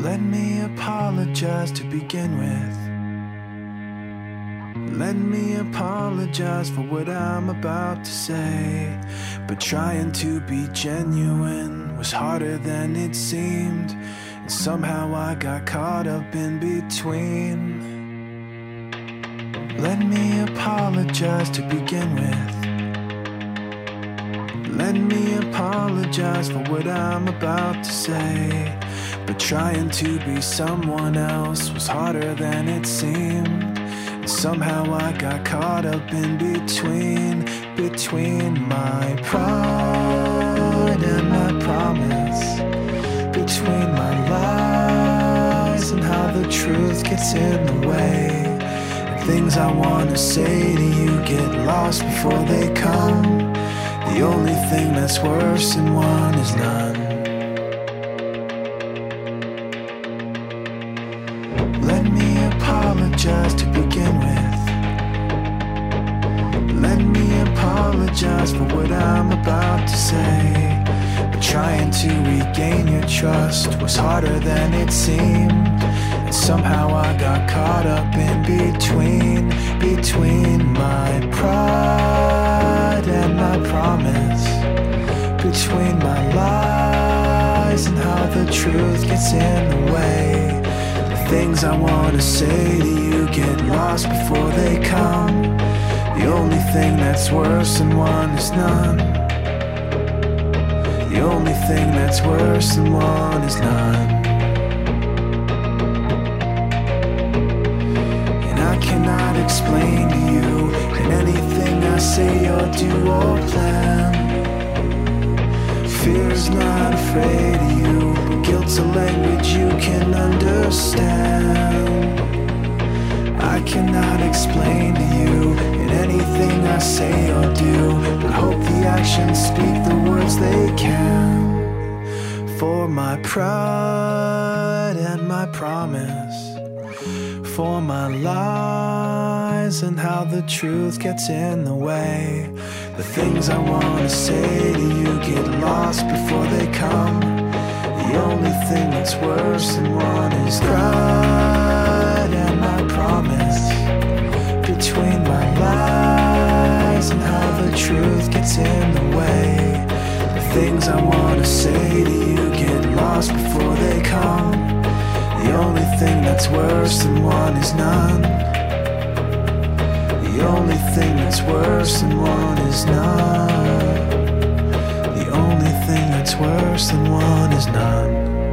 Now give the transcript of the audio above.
Let me apologize to begin with. Let me apologize for what I'm about to say. But trying to be genuine was harder than it seemed, and somehow I got caught up in between. Let me apologize to begin with. Let me apologize for what I'm about to say. But trying to be someone else was harder than it seemed, and somehow I got caught up in between my pride and my promise, between my lies and how the truth gets in the way. And things I want to say to you get lost before they come. The only thing that's worse than one is none. Let me apologize to begin with. Let me apologize for what I'm about to say. But trying to regain your trust was harder than it seemed, and somehow I got caught up in between my pride and my promise, between my lies and how the truth gets in the way. Things I want to say to you get lost before they come. The only thing that's worse than one is none. The only thing that's worse than one is none. And I cannot explain to you in anything I say or do or plan. Fear is not afraid of you, but guilt's a language you can understand. I cannot explain to you in anything I say or do, but hope the actions speak the words they can. For my pride and my promise, for my lies and how the truth gets in the way. The things I want to say to you get lost before they come. The only thing that's worse than one is pride and my promise, between my lies and how the truth gets in the way. The things I want to say to you get lost before they come. The only thing that's worse than one is none. The only thing that's worse than one is none. The only thing that's worse than one is none.